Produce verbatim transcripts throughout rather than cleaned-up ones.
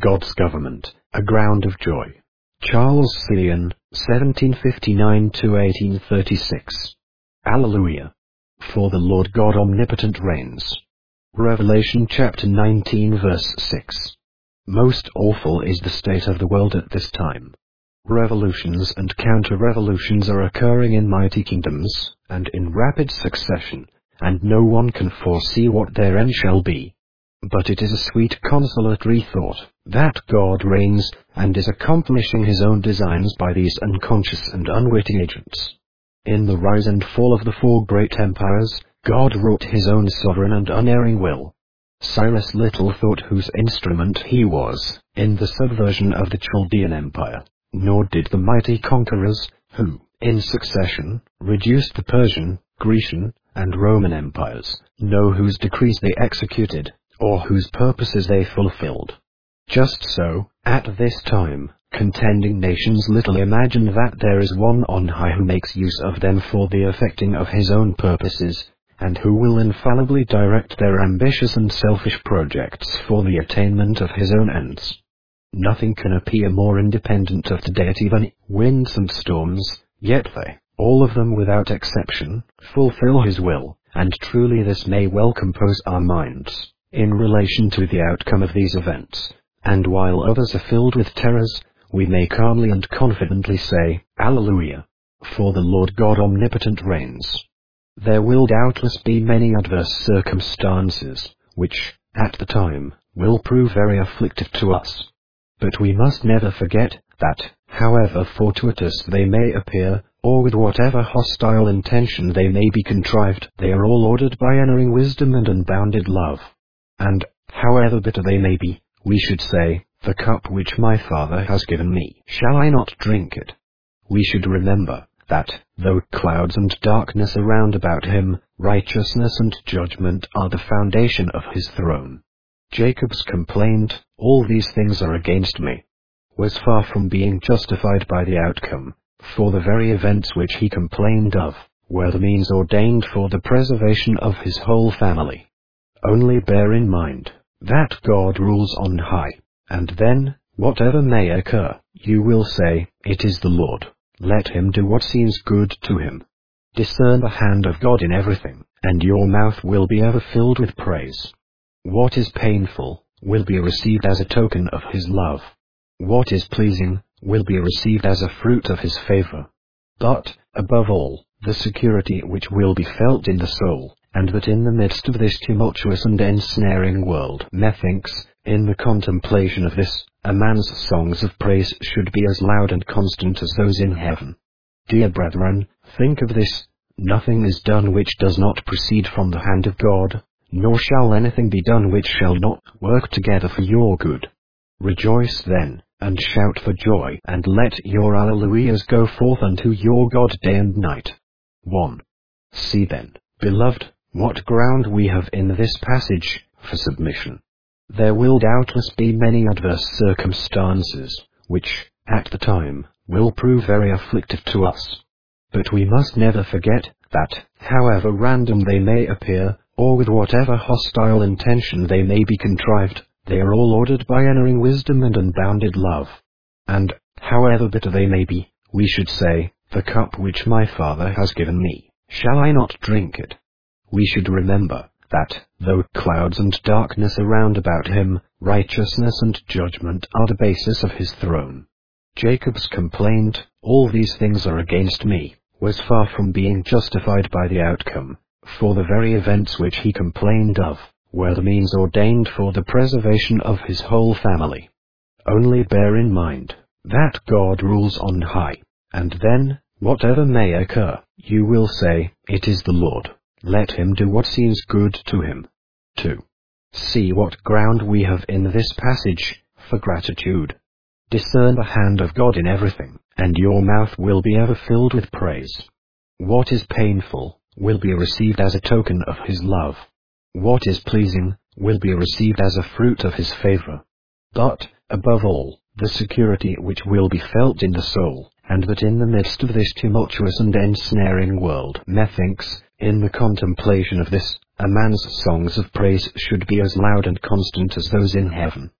God's government, a ground of joy. Charles Cillian, seventeen fifty-nine to eighteen thirty-six. Alleluia. For the Lord God omnipotent reigns. Revelation chapter nineteen verse six. Most awful is the state of the world at this time. Revolutions and counter-revolutions are occurring in mighty kingdoms, and in rapid succession, and no one can foresee what their end shall be. But it is a sweet consolatory thought, that God reigns, and is accomplishing his own designs by these unconscious and unwitting agents. In the rise and fall of the four great empires, God wrought his own sovereign and unerring will. Cyrus little thought whose instrument he was, in the subversion of the Chaldean Empire, nor did the mighty conquerors, who, in succession, reduced the Persian, Grecian, and Roman empires, know whose decrees they executed, or whose purposes they fulfilled. Just so, at this time, contending nations little imagine that there is one on high who makes use of them for the effecting of his own purposes, and who will infallibly direct their ambitious and selfish projects for the attainment of his own ends. Nothing can appear more independent of the deity than winds and storms, yet they, all of them without exception, fulfill his will, and truly this may well compose our minds, in relation to the outcome of these events, and while others are filled with terrors, we may calmly and confidently say, Alleluia, for the Lord God omnipotent reigns. There will doubtless be many adverse circumstances, which, at the time, will prove very afflictive to us. But we must never forget that, however fortuitous they may appear, or with whatever hostile intention they may be contrived, they are all ordered by unerring wisdom and unbounded love. And, however bitter they may be, we should say, the cup which my Father has given me, shall I not drink it? We should remember that, though clouds and darkness are round about him, righteousness and judgment are the foundation of his throne. Jacob's complaint, all these things are against me, was far from being justified by the outcome, for the very events which he complained of were the means ordained for the preservation of his whole family. Only bear in mind that God rules on high, and then, whatever may occur, you will say, it is the Lord. Let him do what seems good to him. Discern the hand of God in everything, and your mouth will be ever filled with praise. What is painful will be received as a token of his love. What is pleasing will be received as a fruit of his favor. But, above all, the security which will be felt in the soul, and that in the midst of this tumultuous and ensnaring world, methinks, in the contemplation of this, a man's songs of praise should be as loud and constant as those in heaven. Dear brethren, think of this, nothing is done which does not proceed from the hand of God, nor shall anything be done which shall not work together for your good. Rejoice then, and shout for joy, and let your alleluias go forth unto your God day and night. one. See then, beloved, what ground we have in this passage for submission. There will doubtless be many adverse circumstances, which, at the time, will prove very afflictive to us. But we must never forget that, however random they may appear, or with whatever hostile intention they may be contrived, they are all ordered by unerring wisdom and unbounded love. And, however bitter they may be, we should say, the cup which my Father has given me, shall I not drink it? We should remember that, though clouds and darkness are round about him, righteousness and judgment are the basis of his throne. Jacob's complaint, all these things are against me, was far from being justified by the outcome, for the very events which he complained of were the means ordained for the preservation of his whole family. Only bear in mind that God rules on high, and then, whatever may occur, you will say, it is the Lord. Let him do what seems good to him. two. See what ground we have in this passage for gratitude. Discern the hand of God in everything, and your mouth will be ever filled with praise. What is painful will be received as a token of his love. What is pleasing will be received as a fruit of his favor. But, above all, the security which will be felt in the soul, and that in the midst of this tumultuous and ensnaring world, methinks, in the contemplation of this, a man's songs of praise should be as loud and constant as those in heaven.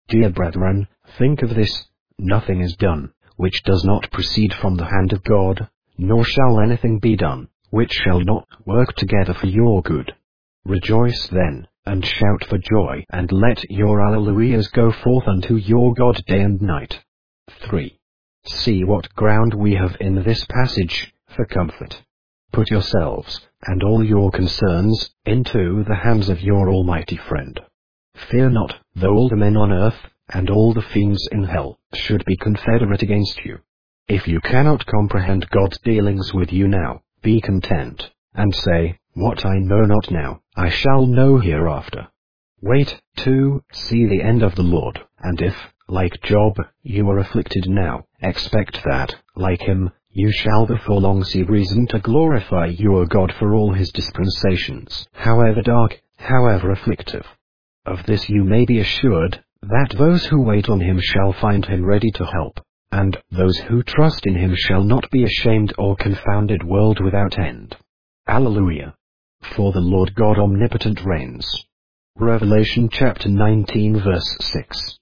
Dear brethren, think of this: nothing is done, which does not proceed from the hand of God, nor shall anything be done, which shall not work together for your good. Rejoice then, and shout for joy, and let your alleluias go forth unto your God day and night. three. See what ground we have in this passage for comfort. Put yourselves, and all your concerns, into the hands of your almighty friend. Fear not, though all the men on earth, and all the fiends in hell, should be confederate against you. If you cannot comprehend God's dealings with you now, be content, and say, what I know not now, I shall know hereafter. Wait, to see the end of the Lord, and if, like Job, you are afflicted now, expect that, like him, you shall before long see reason to glorify your God for all his dispensations, however dark, however afflictive. Of this you may be assured, that those who wait on him shall find him ready to help, and those who trust in him shall not be ashamed or confounded, world without end. Alleluia. For the Lord God omnipotent reigns. Revelation chapter nineteen verse six.